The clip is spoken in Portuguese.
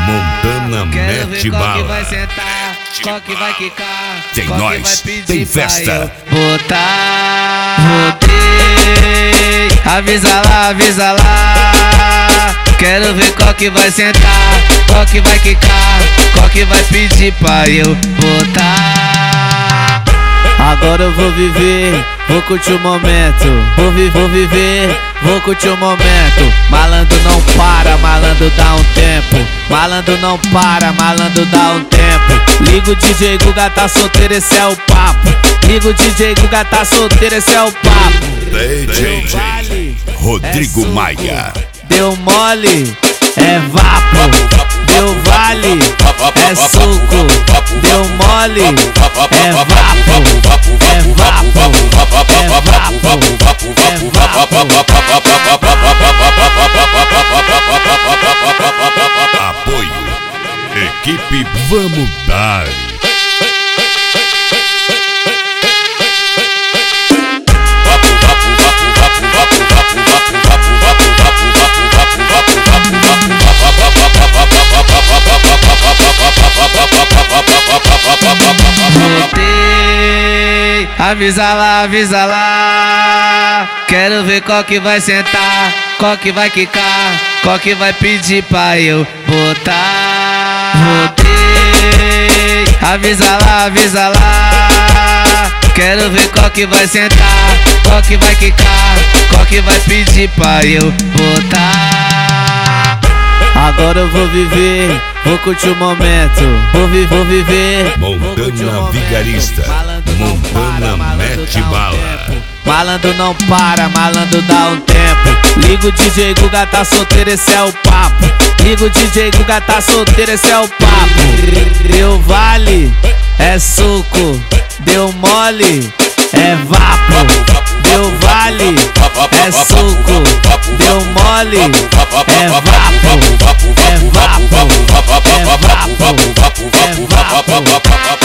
Montana mete bala. Qual que vai sentar, qual que vai quicar, Tem qual nós, que vai pedir tem festa. pra eu botar. Voltei, avisa lá. Quero ver qual que vai sentar, qual que vai quicar, qual que vai pedir pra eu botar. Agora eu vou viver, vou curtir o momento. Vou viver, vou curtir o momento. Malandro não para, malandro dá um tempo. Malandro não para, malandro dá um tempo. Liga o DJ Guga, tá solteiro, esse é o papo. Liga o DJ Guga, tá solteiro, esse é o papo. DJ Rodrigo Maia. Deu mole, é vapo. Deu vale, é suco. Deu mole, é vapo. É vapo, é vapo, é vapo. Apoio Equipe Vamos Dar. Voltei, avisa lá. Quero ver qual que vai sentar, qual que vai quicar, qual que vai pedir pra eu botar. Voltei, avisa lá. Quero ver qual que vai sentar, qual que vai quicar, qual que vai pedir pra eu botar. Agora eu vou viver, vou curtir o momento. Vou viver, Montana Vigarista. Montana mete bala. Malandro não para, malandro dá um tempo. Liga o DJ Guga, tá solteiro, esse é o papo. Liga o DJ Guga, tá solteiro, esse é o papo. Deu vale, é suco. Deu mole, é vapo. Deu vale, é suco. Deu mole, é vapo. É vapo, é vapo, é vapo.